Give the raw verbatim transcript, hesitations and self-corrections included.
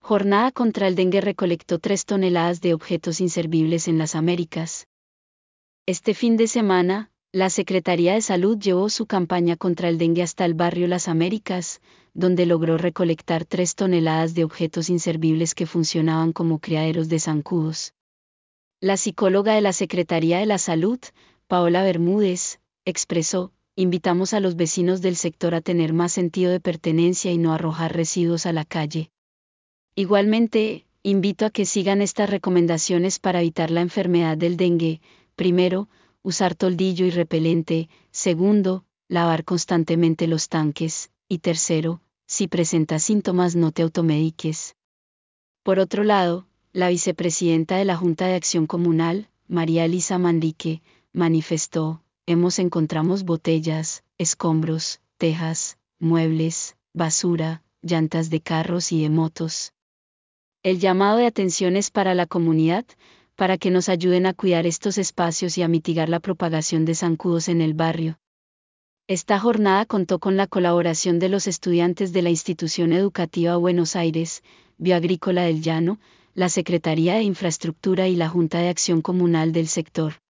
Jornada contra el dengue recolectó tres toneladas de objetos inservibles en las Américas. Este fin de semana, la Secretaría de Salud llevó su campaña contra el dengue hasta el barrio Las Américas, donde logró recolectar tres toneladas de objetos inservibles que funcionaban como criaderos de zancudos. La psicóloga de la Secretaría de la Salud, Paola Bermúdez, expresó: invitamos a los vecinos del sector a tener más sentido de pertenencia y no arrojar residuos a la calle. Igualmente, invito a que sigan estas recomendaciones para evitar la enfermedad del dengue. Primero, usar toldillo y repelente. Segundo, lavar constantemente los tanques. Y tercero, si presentas síntomas no te automediques. Por otro lado, la vicepresidenta de la Junta de Acción Comunal, María Elisa Manrique, manifestó: hemos encontramos botellas, escombros, tejas, muebles, basura, llantas de carros y de motos. El llamado de atención es para la comunidad, para que nos ayuden a cuidar estos espacios y a mitigar la propagación de zancudos en el barrio. Esta jornada contó con la colaboración de los estudiantes de la Institución Educativa Buenos Aires, Bioagrícola del Llano, la Secretaría de Infraestructura y la Junta de Acción Comunal del sector.